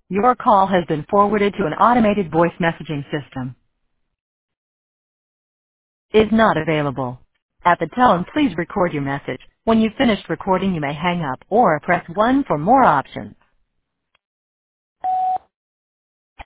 Your call has been forwarded to an automated voice messaging system. Is not available. At the tone, please record your message. When you've finished recording, you may hang up or press 1 for more options.